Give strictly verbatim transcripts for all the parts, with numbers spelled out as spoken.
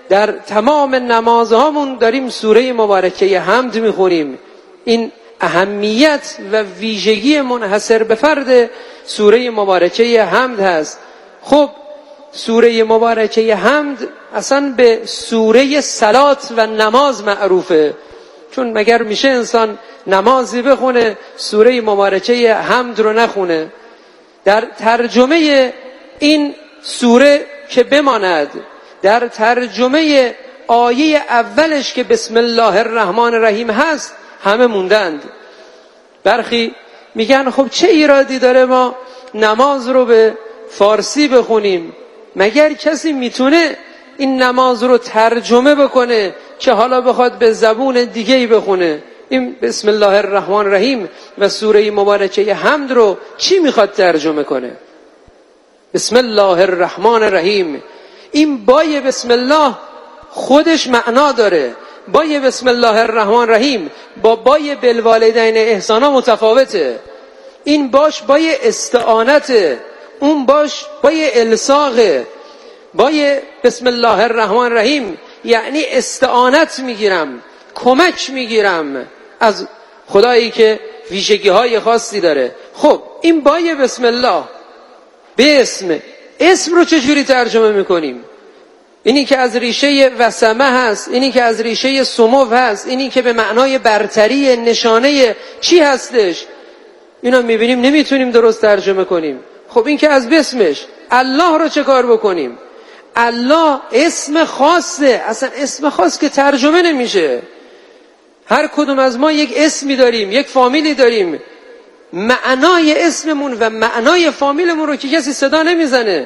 در تمام نمازهامون داریم سوره مبارکه حمد میخونیم. این اهمیت و ویژگی منحصر به فرد سوره مبارکه حمد هست. خب سوره مبارکه حمد اصلا به سوره صلات و نماز معروفه، چون مگر میشه انسان نمازی بخونه سوره مبارکه حمد رو نخونه؟ در ترجمه این سوره که بماند، در ترجمه آیه اولش که بسم الله الرحمن الرحیم هست همه موندند. برخی میگن خب چه ایرادی داره ما نماز رو به فارسی بخونیم؟ مگر کسی میتونه این نماز رو ترجمه بکنه که حالا بخواد به زبون دیگه‌ای بخونه؟ این بسم الله الرحمن الرحیم و سوره مبارکه حمد رو چی میخواد ترجمه کنه؟ بسم الله الرحمن الرحیم، این بای بسم الله خودش معنا داره. بای بسم الله الرحمن الرحیم با بای بالوالدین احسانا متفاوته. این باش بای استعانته، اون باش بای الصاقه. بای بسم الله الرحمن الرحیم یعنی استعانت میگیرم، کمک میگیرم از خدایی که ویژگی های خاصی داره. خب این بای بسم الله به اسم اسم رو چجوری ترجمه میکنیم؟ اینی که از ریشه وسمه هست، اینی که از ریشه سمو هست، اینی که به معنای برتری نشانه چی هستش، اینا میبینیم نمیتونیم درست ترجمه کنیم. خب این که از بسمش الله رو چه کار بکنیم؟ الله اسم خاصه، اصلا اسم خاص که ترجمه نمیشه. هر کدوم از ما یک اسمی داریم، یک فامیلی داریم، معنای اسممون و معنای فامیلمون رو که کسی صدا نمیزنه.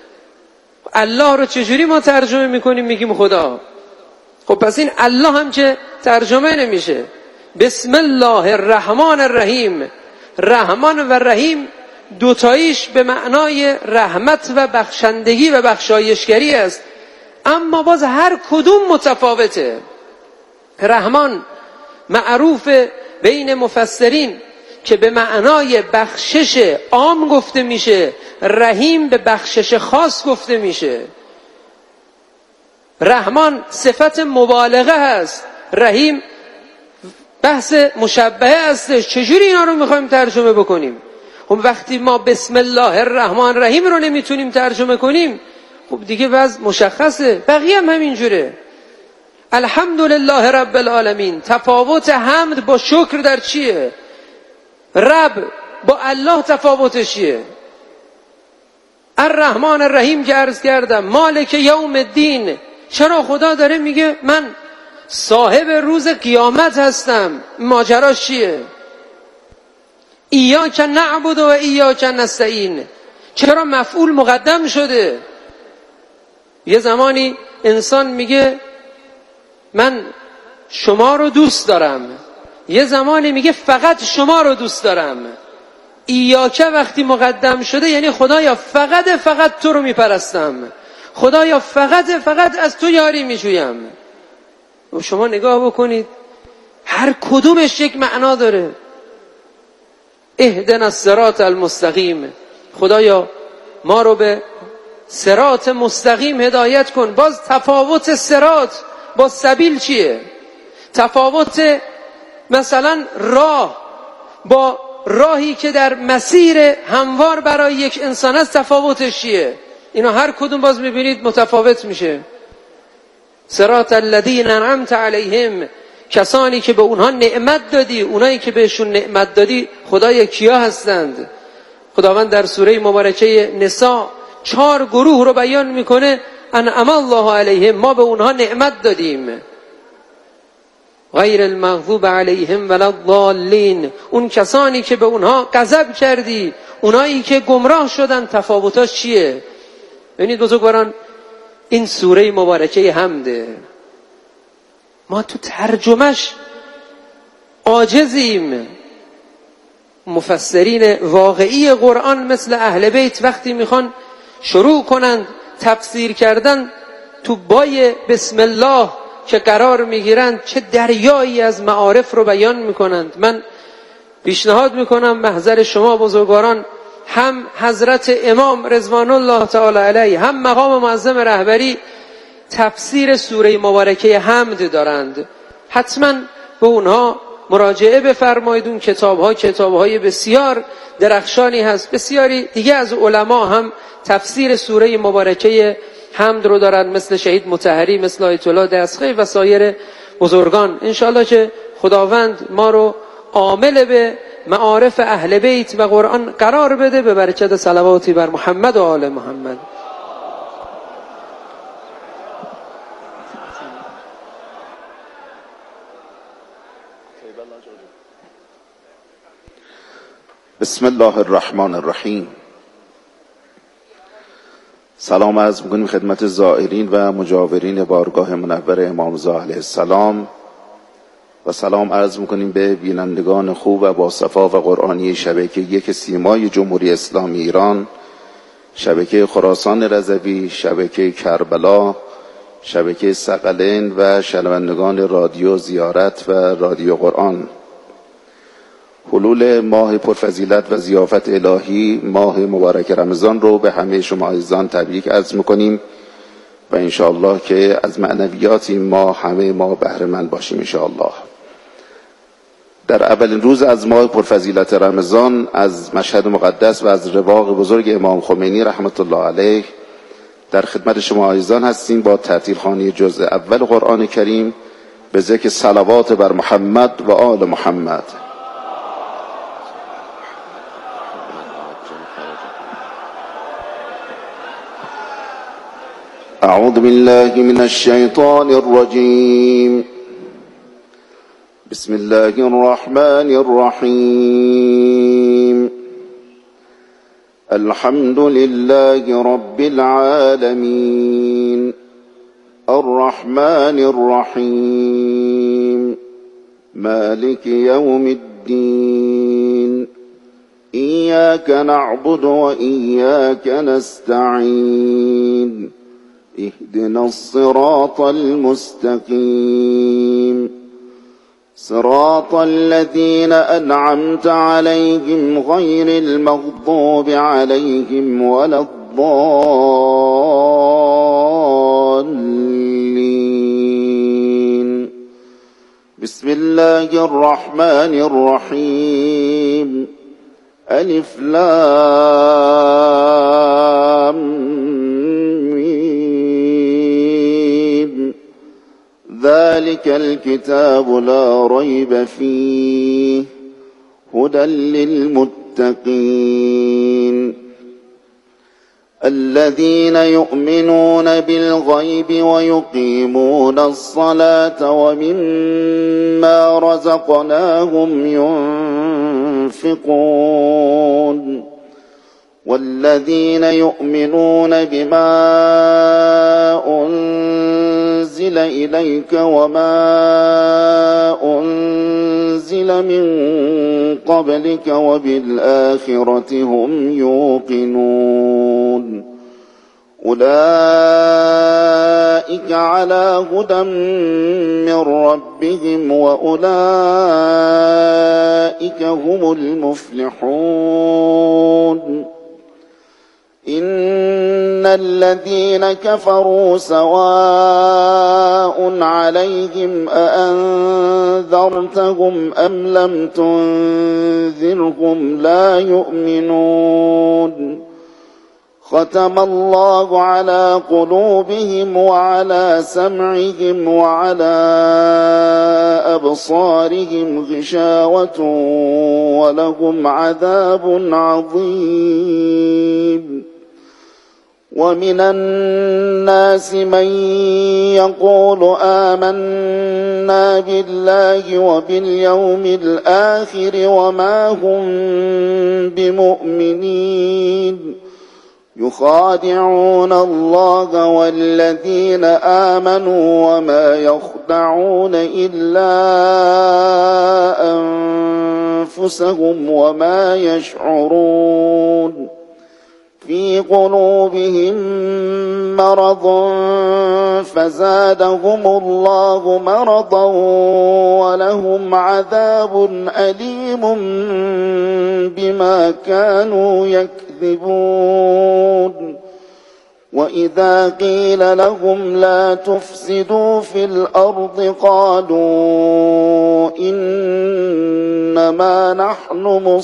الله رو چجوری ما ترجمه میکنیم میگیم خدا؟ خب پس این الله هم که ترجمه نمیشه. بسم الله الرحمن الرحیم، رحمان و رحیم دوتاییش به معنای رحمت و بخشندگی و بخشایشگری است، اما باز هر کدوم متفاوته. رحمان معروف بین مفسرین که به معنای بخشش عام گفته میشه، رحیم به بخشش خاص گفته میشه. رحمان صفت مبالغه هست، رحیم بحث مشبهه هستش. چجوری اینا رو میخوایم ترجمه بکنیم؟ خب وقتی ما بسم الله الرحمن الرحیم رو نمیتونیم ترجمه کنیم، خب دیگه وضع مشخصه. بقیه هم همینجوره. الحمدلله رب العالمین، تفاوت حمد با شکر در چیه؟ رب با الله تفاوتش چیه؟ الرحمن الرحیم که عرض کردم، مالک یوم الدین، چرا خدا داره میگه من صاحب روز قیامت هستم؟ ماجراش چیه؟ ایاک نعبد و ایاک نستعین، چرا مفعول مقدم شده؟ یه زمانی انسان میگه من شما رو دوست دارم، یه زمانی میگه فقط شما رو دوست دارم. ایاک وقتی مقدم شده یعنی خدایا فقط فقط تو رو میپرستم، خدایا فقط فقط از تو یاری میجویم. و شما نگاه بکنید هر کدومش یک معنا داره. اهدنا الصراط المستقیم، خدایا ما رو به صراط مستقیم هدایت کن. باز تفاوت صراط با سبیل چیه؟ تفاوت مثلا راه با راهی که در مسیر هموار برای یک انسان است تفاوتش چیه؟ اینا هر کدوم باز میبینید متفاوت میشه. صراط الذین انعمت علیهم، کسانی که به اونها نعمت دادی، اونایی که بهشون نعمت دادی خدای کیا هستند؟ خداوند در سوره مبارکه نساء چهار گروه رو بیان میکنه. انعم الله علیهم، ما به اونها نعمت دادیم. غیر المغضوب علیهم ولا الضالین، اون کسانی که به اونها غضب کردی، اونایی که گمراه شدن، تفاوتاش چیه؟ ببینید بزرگواران، این سوره مبارکه حمده، ما تو ترجمهش عاجزیم. مفسرین واقعی قرآن مثل اهل بیت وقتی میخوان شروع کنند تفسیر کردن تو بای بسم الله که قرار میگیرند، چه دریایی از معارف رو بیان میکنند. من پیشنهاد میکنم محضر شما بزرگواران، هم حضرت امام رضوان الله تعالی علیه، هم مقام معظم رهبری، تفسیر سوره مبارکه حمد دارند. حتما به اونها مراجعه بفرمایید. اون کتاب‌ها کتاب‌های بسیار درخشانی هست. بسیاری دیگه از علما هم تفسیر سوره مبارکه حمد رو دارند، مثل شهید مطهری، مثل آیت الله دستخی و سایر بزرگان. انشاءالله که خداوند ما رو عامل به معارف اهل بیت و قرآن قرار بده، به برکت صلواتی بر محمد و آل محمد. بسم الله الرحمن الرحیم. سلام عرض می‌کنیم خدمت زائرین و مجاورین بارگاه منور امام رضا علیه السلام و سلام عرض می‌کنیم به بینندگان خوب و با صفا و قرآنی شبکه یک سیمای جمهوری اسلامی ایران، شبکه خراسان رضوی، شبکه کربلا، شبکه ثقلین و شنوندگان رادیو زیارت و رادیو قرآن. حلول ماه پرفضیلت و ضیافت الهی ماه مبارک رمضان رو به همه شما عزیزان تبریک عرض میکنیم و انشاءالله که از معنویات این ماه همه ما بهره مند باشیم انشاءالله. در اولین روز از ماه پرفضیلت رمضان از مشهد مقدس و از رواق بزرگ امام خمینی رحمت الله علیه در خدمت شما عزیزان هستیم با ترتیل خوانی جزء اول قرآن کریم به ذکر صلوات بر محمد و آل محمد. أعوذ بالله من الشيطان الرجيم. بسم الله الرحمن الرحيم. الحمد لله رب العالمين الرحمن الرحيم مالك يوم الدين إياك نعبد وإياك نستعين اهدنا الصراط المستقيم صراط الذين أنعمت عليهم غير المغضوب عليهم ولا الضالين. بسم الله الرحمن الرحيم. ألف لام ذلك الكتاب لا ريب فيه هدى للمتقين الذين يؤمنون بالغيب ويقيمون الصلاة ومما رزقناهم ينفقون والذين يؤمنون بما أنزل إليك وما أنزل من قبلك وبالآخرة هم يوقنون أولئك على هدى من ربهم وأولئك هم المفلحون. إن الذين كفروا سواء عليهم أأنذرتهم أم لم تنذرهم لا يؤمنون. ختم الله على قلوبهم وعلى سمعهم وعلى أبصارهم غشاوة ولهم عذاب عظيم. ومن الناس من يقول آمنا بالله وباليوم الآخر وما هم بمؤمنين يخادعون الله والذين آمنوا وما يخدعون إلا أنفسهم وما يشعرون. في قلوبهم مرض فزادهم الله مرضا ولهم عذاب أليم بما كانوا يكذبون. وإذا قيل لهم لا تفسدوا في الأرض قالوا إنما نحن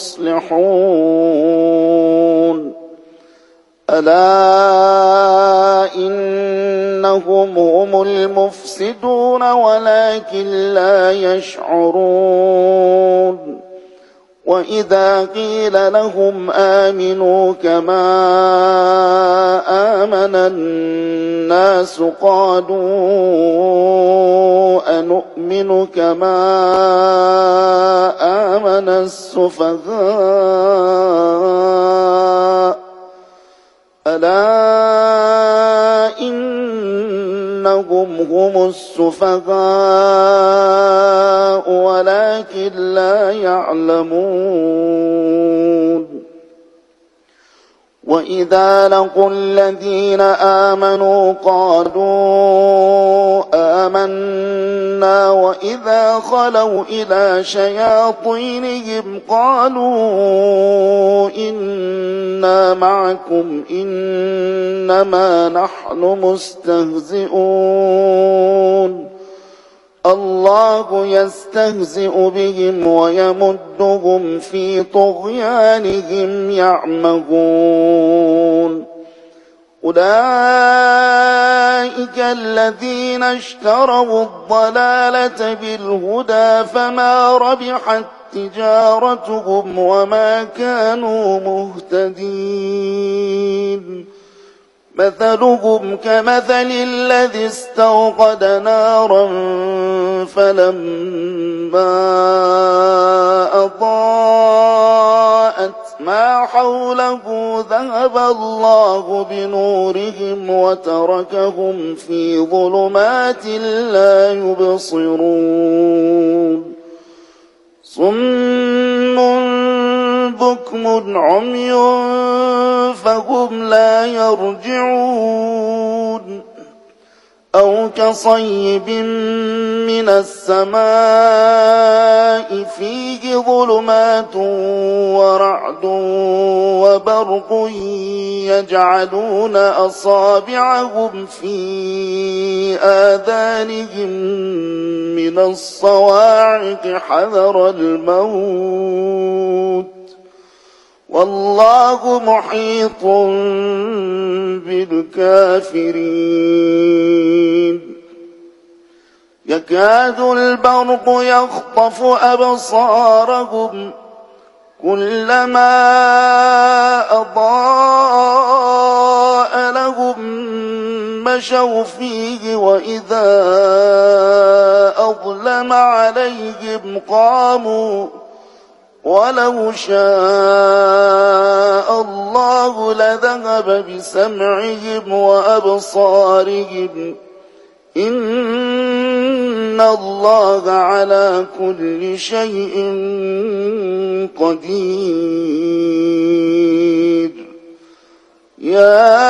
مصلحون ألا إنهم هم المفسدون ولكن لا يشعرون وإذا قيل لهم آمنوا كما آمن الناس قالوا أنؤمن كما آمن السفهاء ألا إنهم هم السفهاء ولكن لا يعلمون وإذا لقوا الذين آمنوا قالوا آمنا وإذا خلوا إلى شياطينهم قالوا إنا معكم إنما نحن مستهزئون الله يستهزئ بهم ويمدهم في طغيانهم يعمهون أولئك الذين اشتروا الضلالة بالهدى فما ربحت تجارتهم وما كانوا مهتدين مثلهم كمثل الذي استوقد نارا فلما أضاءت ما حوله ذهب الله بنورهم وتركهم في ظلمات لا يبصرون صم بكم عمي فهم لا يرجعون أو كصيب من السماء فيه ظلمات ورعد وبرق يجعلون أصابعهم في آذانهم من الصواعق حذر الموت والله محيط بالكافرين يكاد البرق يخطف أبصارهم كلما أضاء لهم مشوا فيه وإذا أظلم عليهم قاموا ولو شاء الله لذهب بسمعهم وأبصارهم إن الله على كل شيء قدير يا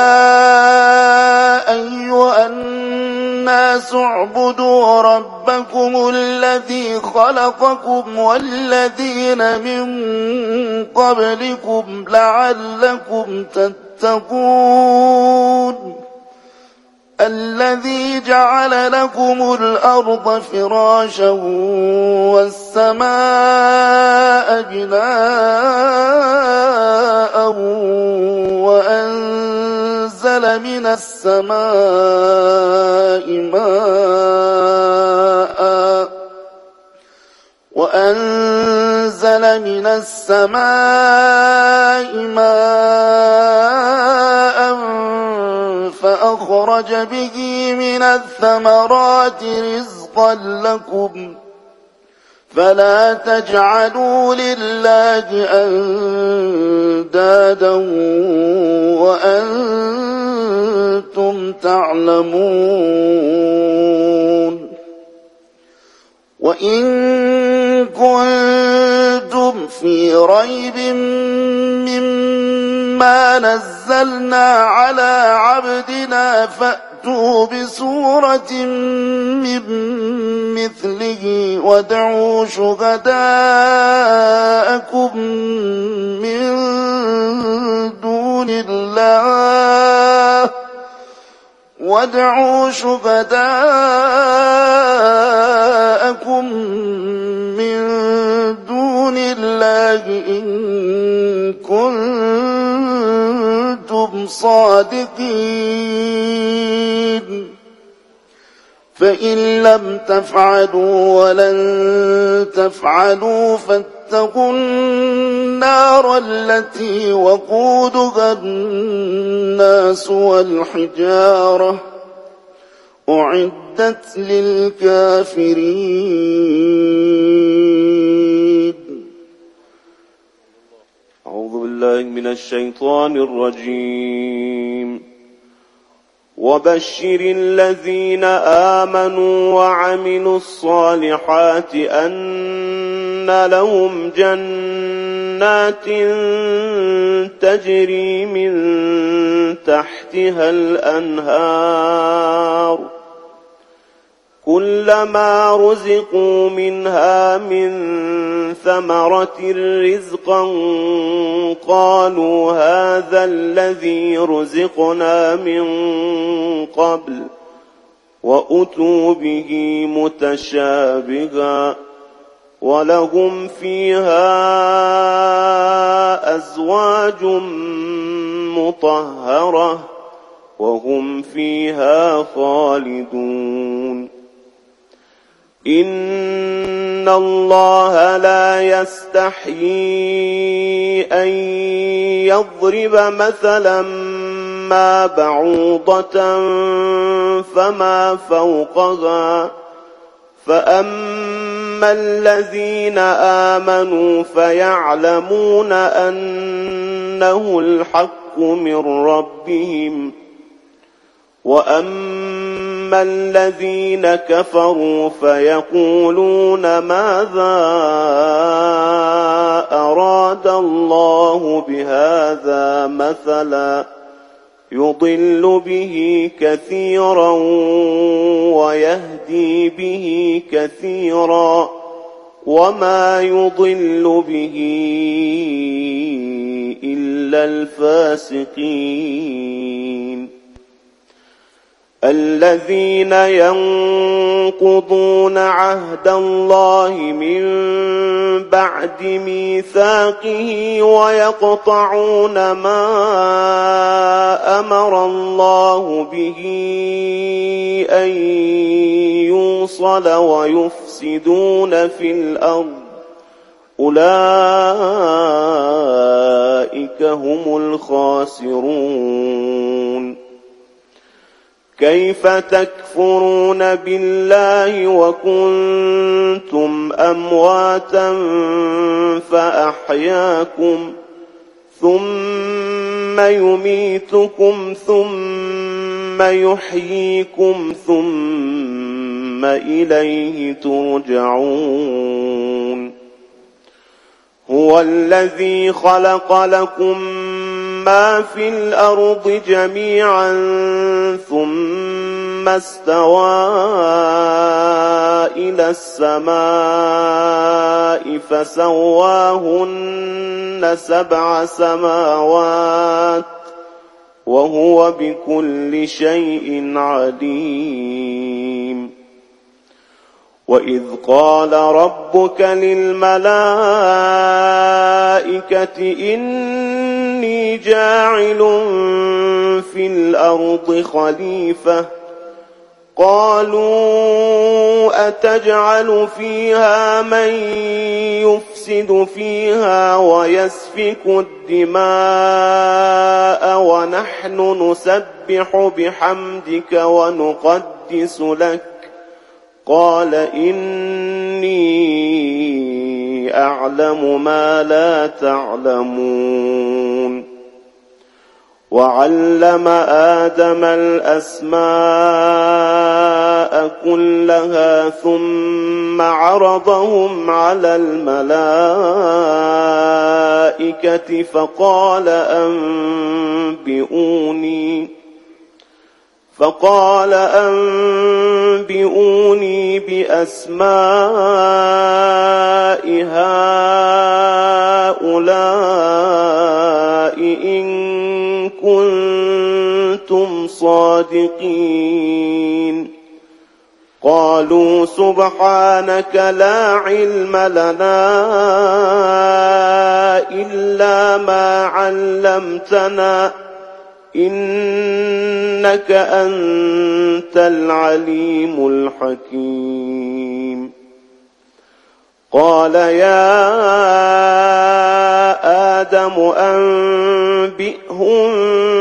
أيها الناس اعبدوا ربكم الذي خلقكم والذين من قبلكم لعلكم تتقون الذي جعل لكم الأرض فراشا والسماء بناء وأنزل من السماء ماء وأنزل من السماء ماء فأخرج به من الثمرات رزقا لكم فلا تجعلوا لله أندادا وأنتم تعلمون وإن كنتم في ريب مما نزلنا على عبدنا فأتوا بسورة من مثله وادعوا شهداءكم من دون الله وادعوا شهداءكم من دون الله إن كنتم صادقين فإن لم تفعلوا ولن تفعلوا فاتقوا النار التي وقودها الناس والحجارة أعدت للكافرين. أعوذ بالله من الشيطان الرجيم. وبشر الذين آمنوا وعملوا الصالحات أن لهم جنات تجري من تحتها الأنهار كلما رزقوا منها من ثمرة رزقا قالوا هذا الذي رزقنا من قبل وأتوا به متشابها ولهم فيها أزواج مطهرة وهم فيها خالدون. إن الله لا يستحيي أن يضرب مثلا ما بعوضة فما فوقها فأما الذين آمنوا فيعلمون أنه الحق من ربهم وأما الذين كفروا فيقولون ماذا أراد الله بهذا مثلا يضل به كثيرا ويهدي به كثيرا وما يضل به إلا الفاسقين. الذين ينقضون عهد الله من بعد ميثاقه ويقطعون ما أمر الله به أن يوصل ويفسدون في الأرض أولئك هم الخاسرون. كيف تكفرون بالله وكنتم أمواتا فأحياكم ثم يميتكم ثم يحييكم ثم إليه ترجعون. هو الذي خلق لكم ما في الأرض جميعا ثم استوى إلى السماء فسواهن سبع سماوات وهو بكل شيء عليم. وإذ قال ربك للملائكة إني جاعل في الأرض خليفة قالوا أتجعل فيها من يفسد فيها ويسفك الدماء ونحن نسبح بحمدك ونقدس لك قال إني أعلم ما لا تعلمون. وعلم آدم الأسماء كلها ثم عرضهم على الملائكة فقال أنبئوني فقال أنبئوني بأسماء هؤلاء إن كنتم الصادقين قالوا سبحانك لا علم لنا إلا ما علمتنا إنك أنت العليم الحكيم قال يا آدم أنبئهم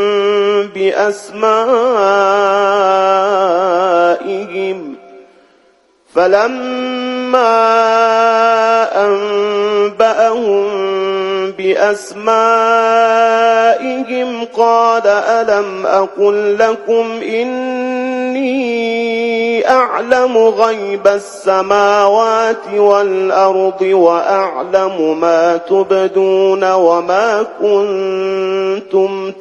بأسمائهم فلما أنبأهم بأسمائهم قال ألم أقل لكم إني أعلم غيب السماوات والأرض وأعلم ما تبدون وما كنتم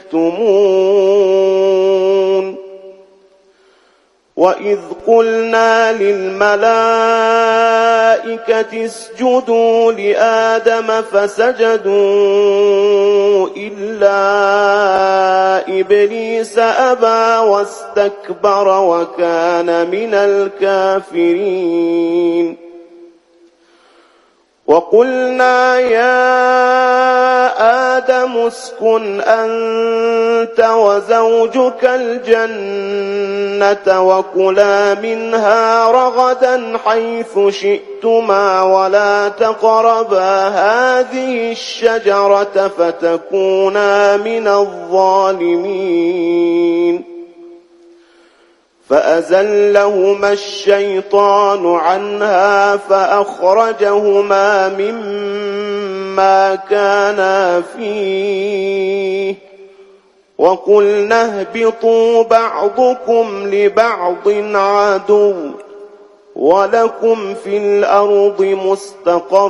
تكتمون وإذ قلنا للملائكة اسجدوا لآدم فسجدوا إلا إبليس أبى واستكبر وكان من الكافرين وقلنا يا آدم اسكن أنت وزوجك الجنة وكلا منها رغدا حيث شئتما ولا تقربا هذه الشجرة فتكونا من الظالمين فأزلهما الشيطان عنها فأخرجهما مما كانا فيه وقلنا اهبطوا بعضكم لبعض عدو ولكم في الأرض مستقر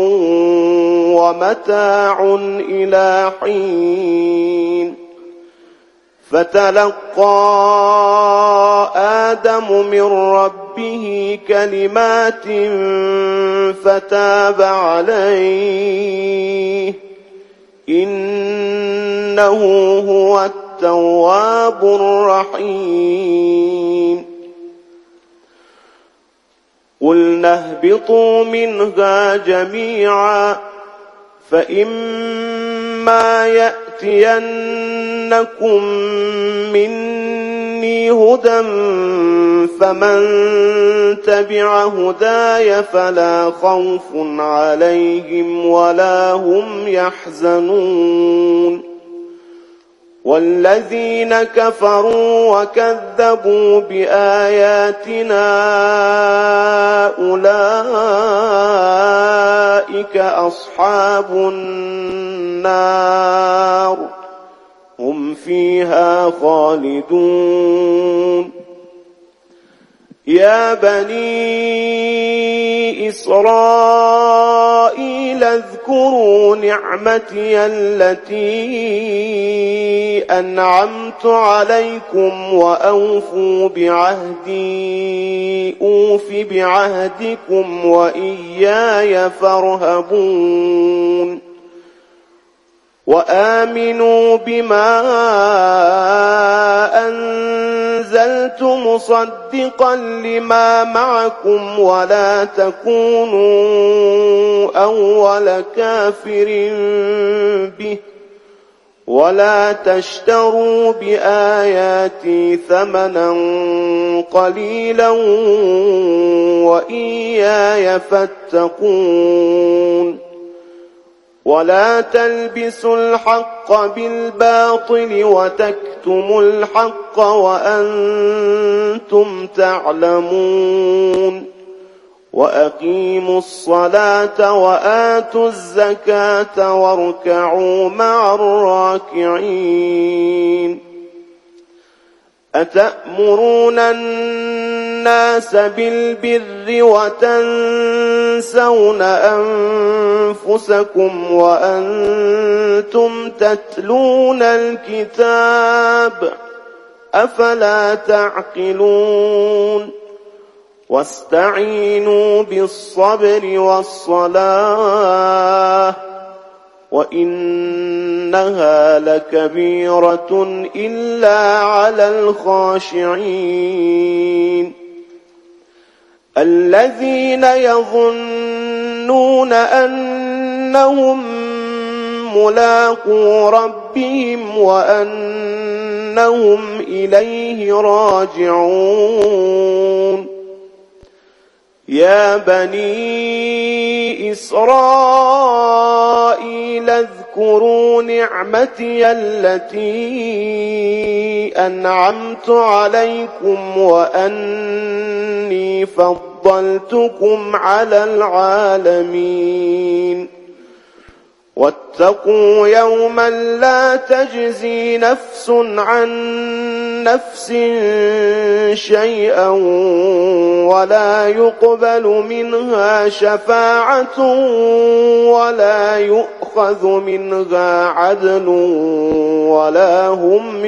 ومتاع إلى حين فتلقى آدم من ربه كلمات فتاب عليه إنه هو التواب الرحيم قلنا اهبطوا منها جميعا فإما يأتينكم مني هدى فمن تبع هداي فلا خوف عليهم ولا هم يحزنون والذين كفروا وكذبوا بآياتنا أولئك أصحاب النار هم فيها خالدون يا بني إسرائيل اذكروا نعمتي التي أنعمت عليكم وأوفوا بعهدي أوف بعهدكم وإياي فارهبون وآمنوا بما أنزلت مصدقا لما معكم ولا تكونوا أول كافر به ولا تشتروا بآياتي ثمنا قليلا وإياي فاتقون ولا تلبسوا الحق بالباطل وتكتموا الحق وأنتم تعلمون وأقيموا الصلاة وآتوا الزكاة واركعوا مع الراكعين أتأمرون الناس بالبر وتنسون أنفسكم وأنتم تتلون الكتاب أفلا تعقلون واستعينوا بالصبر والصلاة وإنها لكبيرة إلا على الخاشعين الذين يظنون أنهم ملاقو ربهم وأنهم إليه راجعون يا بني إسرائيل اذكروا نعمتي التي أنعمت عليكم وأني فضلتكم على العالمين واتقوا يوما لا تجزي نفس عن نفس شيئا ولا يقبل منها شفاعة ولا يؤخذ منها عدل ولا هم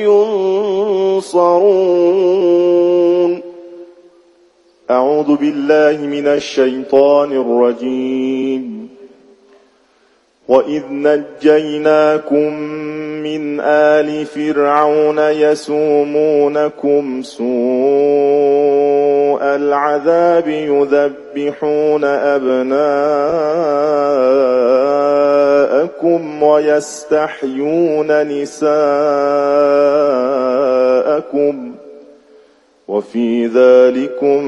ينصرون. أعوذ بالله من الشيطان الرجيم. وإذ نجيناكم من آل فرعون يسومونكم سوء العذاب يذبحون أبناءكم ويستحيون نساءكم وفي ذلكم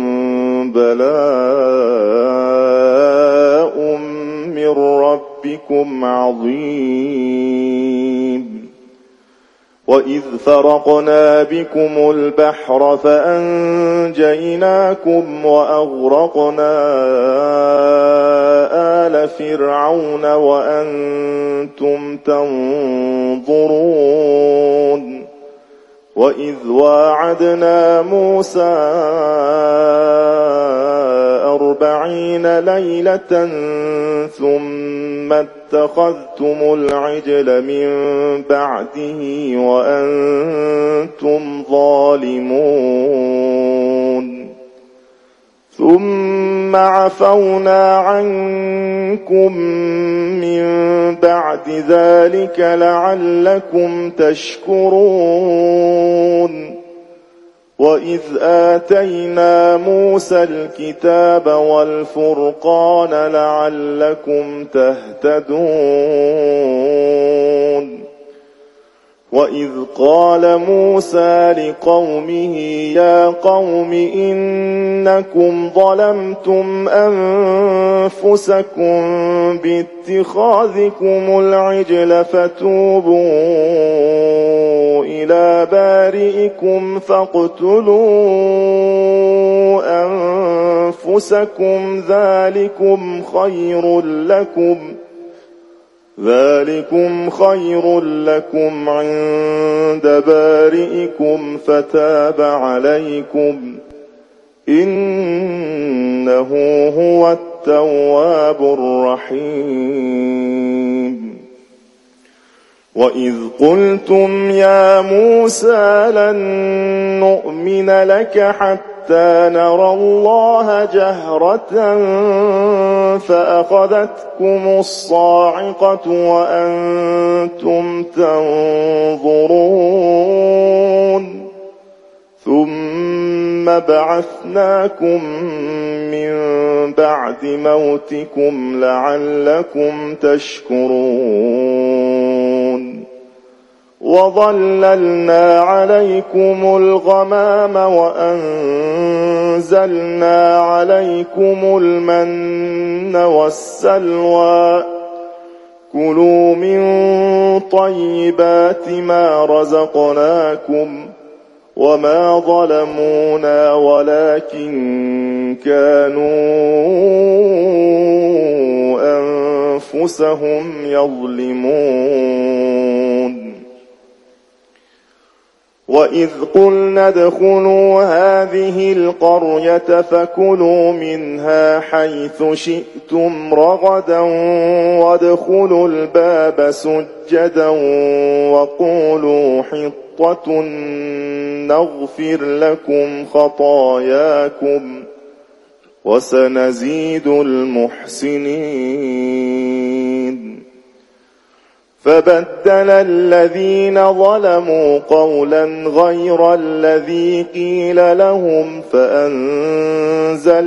بلاء من ربكم عظيم. وإذ فرقنا بكم البحر فأنجيناكم وأغرقنا آل فرعون وأنتم تنظرون. وإذ واعدنا موسى أربعين ليلة ثم اتخذتم العجل من بعده وأنتم ظالمون ثم عفونا عنكم من بعد ذلك لعلكم تشكرون. وإذ آتينا موسى الكتاب والفرقان لعلكم تهتدون. وإذ قال موسى لقومه يا قوم إنكم ظلمتم أنفسكم باتخاذكم العجل فتوبوا إلى بارئكم فاقتلوا أنفسكم ذلكم خير لكم ذلكم خير لكم عند بارئكم فتاب عليكم إنه هو التواب الرحيم. وإذ قلتم يا موسى لن نؤمن لك حتى نرى الله جهرة فأخذتكم الصاعقة وأنتم تنظرون ثم بعثناكم من بعد موتكم لعلكم تشكرون. وظللنا عليكم الغمام وأنزلنا عليكم المن والسلوى كلوا من طيبات ما رزقناكم وما ظلمونا ولكن كانوا أنفسهم يظلمون. وإذ قلنا ادخلوا هذه القرية فكلوا منها حيث شئتم رغدا وادخلوا الباب سجدا وقولوا حطة نغفر لكم خطاياكم وسنزيد المحسنين. فبدل الذين ظلموا قولا غير الذي قيل لهم فأنزل